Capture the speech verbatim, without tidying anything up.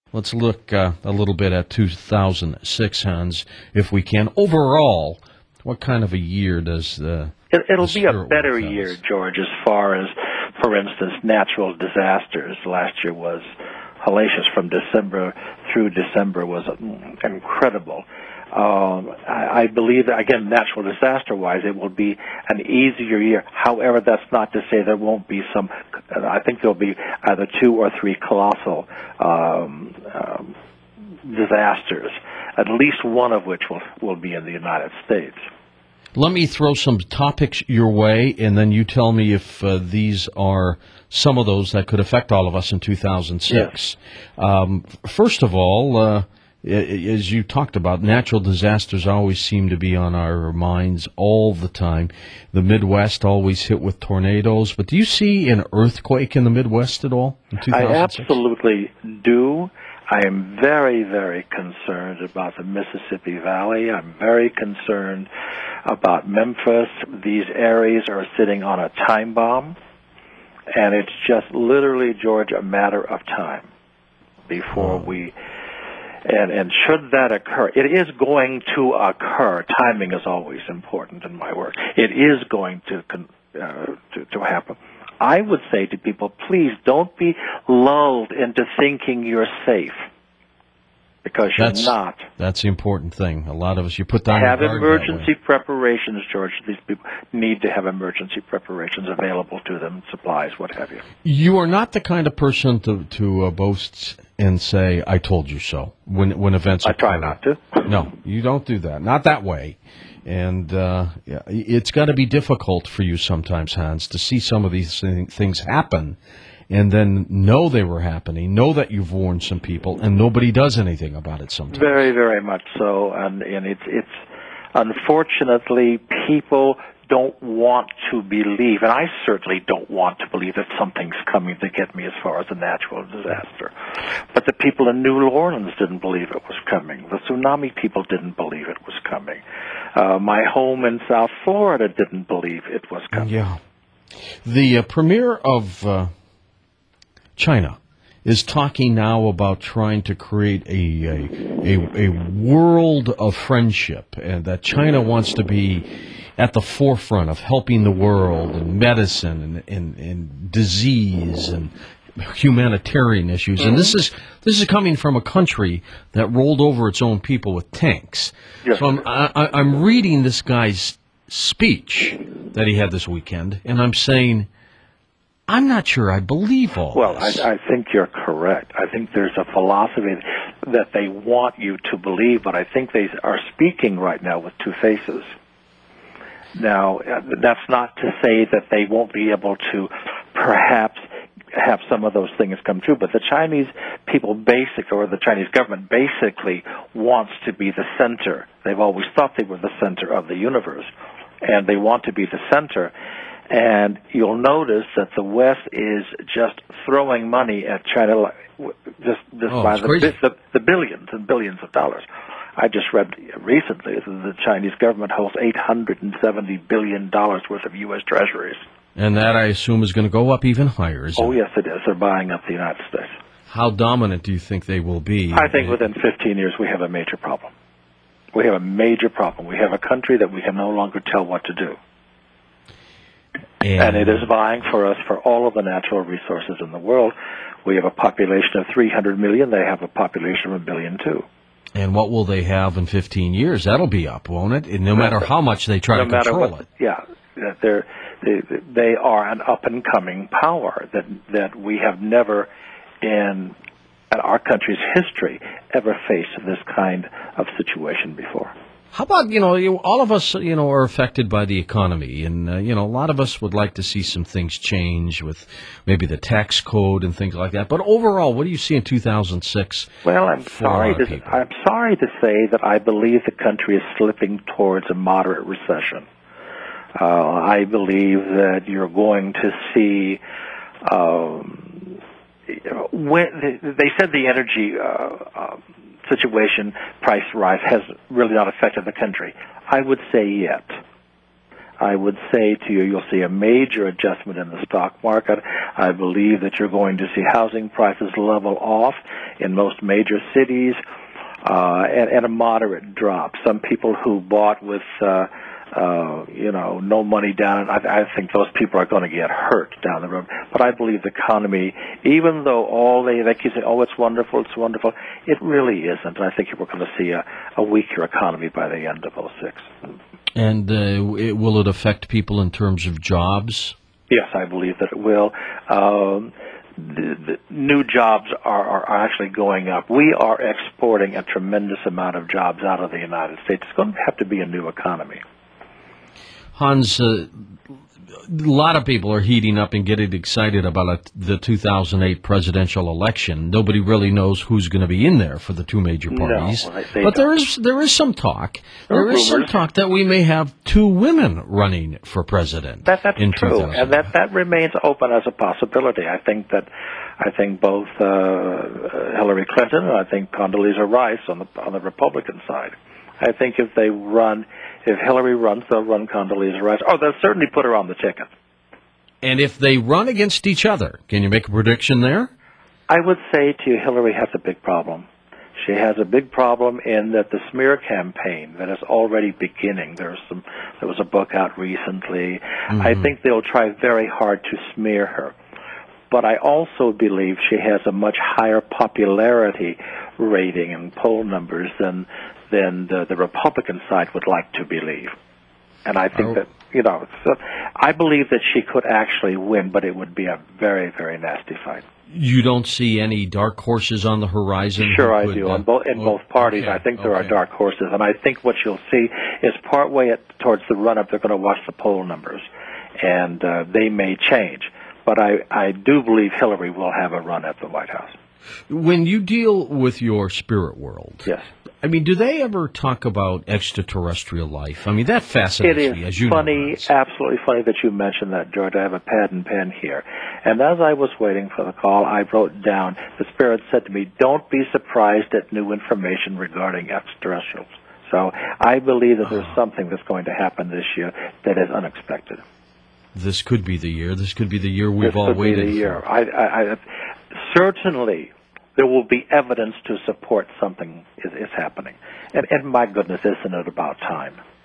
Let's look uh, a little bit at two thousand six, Hans, if we can. Overall, what kind of a year does the it, It'll the be a Spirit better World year, tell us? George, as far as, for instance, natural disasters. Last year was hellacious. From December through December was mm, incredible. Um, I, I believe that, again, natural disaster-wise, it will be an easier year. However, that's not to say there won't be some. I think there'll be either two or three colossal um, um, disasters, at least one of which will will be in the United States. Let me throw some topics your way, and then you tell me if uh, these are some of those that could affect all of us in two thousand six. Yes. Um, first of all, uh, as you talked about, natural disasters always seem to be on our minds all the time. The Midwest always hit with tornadoes, but do you see an earthquake in the Midwest at all in two thousand six? I absolutely do. I am very, very concerned about the Mississippi Valley. I'm very concerned about Memphis. These areas are sitting on a time bomb, and it's just literally, George, a matter of time before Oh. we... And, and should that occur, it is going to occur. Timing is always important in my work. It is going to, uh, to, to happen. I would say to people, please don't be lulled into thinking you're safe, because you're That's, not. That's the important thing. A lot of us, you put down Have your guard that way. emergency preparations, George. These people need to have emergency preparations available to them, supplies, what have you. You are not the kind of person to, to uh, boast and say, I told you so, when when events I occur. try not to. No, you don't do that. Not that way. And uh, yeah, it's got to be difficult for you sometimes, Hans, to see some of these th- things happen and then know they were happening, know that you've warned some people, and nobody does anything about it sometimes. Very, very much so. And, and it's, it's unfortunately, people don't want to believe, and I certainly don't want to believe that something's coming to get me as far as a natural disaster. But the people in New Orleans didn't believe it was coming. The tsunami people didn't believe it was coming. Uh, my home in South Florida didn't believe it was coming. Yeah. The uh, premier of uh, China is talking now about trying to create a, a, a, a world of friendship, and that China wants to be at the forefront of helping the world in medicine and, and, and disease and humanitarian issues. And this is this is coming from a country that rolled over its own people with tanks. Yes. So I'm I, I'm reading this guy's speech that he had this weekend, and I'm saying, I'm not sure I believe all Well, this. I, I think you're correct. I think there's a philosophy that they want you to believe, but I think they are speaking right now with two faces. Now, that's not to say that they won't be able to perhaps have some of those things come true, but the Chinese people basically, or the Chinese government basically wants to be the center. They've always thought they were the center of the universe, and they want to be the center. And you'll notice that the West is just throwing money at China, just, just Oh, by it's the, crazy. the, the billions and billions of dollars. I just read recently that the Chinese government holds eight hundred seventy billion dollars worth of U S treasuries. And that, I assume, is going to go up even higher, isn't Oh, it? yes, it is. They're buying up the United States. How dominant do you think they will be? I think within fifteen years we have a major problem. We have a major problem. We have a country that we can no longer tell what to do. And, And it is vying for us for all of the natural resources in the world. We have a population of three hundred million. They have a population of a billion, too. And what will they have in fifteen years? That'll be up, won't it? And no matter how much they try no to matter control what, it. Yeah, that they're, they they are an up and coming power that that we have never in, in our country's history ever faced this kind of situation before. How about, you know, you, all of us, you know, are affected by the economy, and, uh, you know, a lot of us would like to see some things change with maybe the tax code and things like that. But overall, what do you see in two thousand six? Well, I'm for sorry our to people? I'm sorry to say that I believe the country is slipping towards a moderate recession. Uh, I believe that you're going to see. Um, when they said the energy uh, uh, situation, price rise, has really not affected the country. I would say yet. I would say to you, you'll see a major adjustment in the stock market. I believe that you're going to see housing prices level off in most major cities, uh, and, and a moderate drop. Some people who bought with, uh, uh, you know, no money down, I, I think those people are going to get hurt down the road. But I believe the economy, even though all they, they keep saying, oh, it's wonderful, it's wonderful, it really isn't. And I think we're going to see a, a weaker economy by the end of oh six. And uh, it, will it affect people in terms of jobs? Yes, I believe that it will. Um, the, the new jobs are, are actually going up. We are exporting a tremendous amount of jobs out of the United States. It's going to have to be a new economy. Hans, uh, a lot of people are heating up and getting excited about a, the two thousand eight presidential election. Nobody really knows who's going to be in there for the two major parties. No, but don't. there is there is some talk. There, there is some talk that we may have two women running for president. That, that's in true, and that that remains open as a possibility. I think that I think both uh, Hillary Clinton and I think Condoleezza Rice on the on the Republican side. I think if they run, if Hillary runs, they'll run Condoleezza Rice. Oh, they'll certainly put her on the ticket. And if they run against each other, can you make a prediction there? I would say to you, Hillary has a big problem. She has a big problem in that the smear campaign that is already beginning. There's some. There was a book out recently. Mm-hmm. I think they'll try very hard to smear her. But I also believe she has a much higher popularity rating and poll numbers than than the, the Republican side would like to believe. And I think oh. that, you know, so I believe that she could actually win, but it would be a very, very nasty fight. You don't see any dark horses on the horizon? Sure, I do. Uh, in both, in oh, both parties, okay, I think there okay. are dark horses. And I think what you'll see is partway at, towards the run-up, they're going to watch the poll numbers. And uh, they may change. But I, I do believe Hillary will have a run at the White House. When you deal with your spirit world, yes. I mean, do they ever talk about extraterrestrial life? I mean, that fascinates it is me, as you funny, know. Absolutely funny that you mentioned that, George. I have a pad and pen here. And as I was waiting for the call, I wrote down, the Spirit said to me, don't be surprised at new information regarding extraterrestrials. So I believe that there's oh. something that's going to happen this year that is unexpected. This could be the year. This could be the year we've this all could waited be the year. for. I, I, I, certainly, there will be evidence to support something is, is happening. And, and my goodness, isn't it about time?